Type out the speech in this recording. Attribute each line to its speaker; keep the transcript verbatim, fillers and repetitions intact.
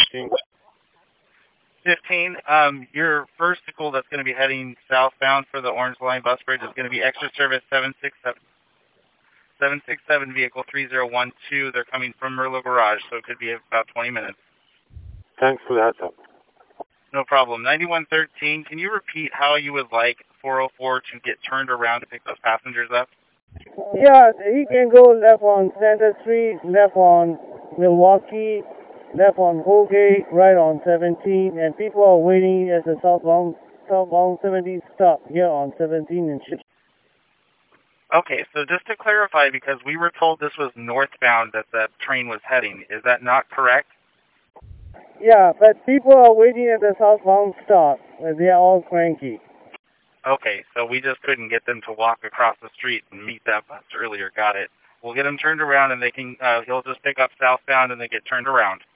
Speaker 1: fifteen.
Speaker 2: fifteen. Um, your first vehicle that's going to be heading southbound for the Orange Line bus bridge is going to be Extra Service seven six seven. seven six seven vehicle three zero one two. They're coming from Merlot Garage, so it could be about twenty minutes.
Speaker 1: Thanks for the heads up.
Speaker 2: No problem. ninety-one thirteen, can you repeat how you would like four oh four to get turned around to pick those passengers up?
Speaker 3: Yeah, he can go left on Center Street, left on Milwaukee, left on Colgate, right on seventeen, and people are waiting at the southbound, southbound seventeen stop here on seventeen and shit.
Speaker 2: Okay, so just to clarify, because we were told this was northbound that the train was heading, is that not correct?
Speaker 3: Yeah, but people are waiting at the southbound stop. They're all cranky.
Speaker 2: Okay, so we just couldn't get them to walk across the street and meet that bus earlier. Got it. We'll get them turned around, and they can. Uh, he'll just pick up southbound, and they get turned around.